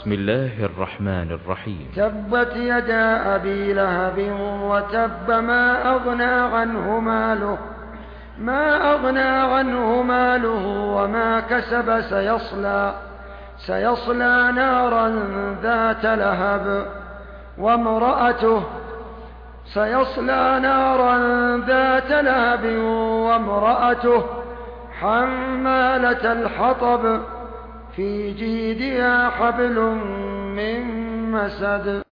بسم الله الرحمن الرحيم. تبت يدا أبي لهب وتب ما أغنى عنه ماله وما كسب سيصلى نارا ذات لهب وامرأته حمالة الحطب في جيدها حبل من مسد.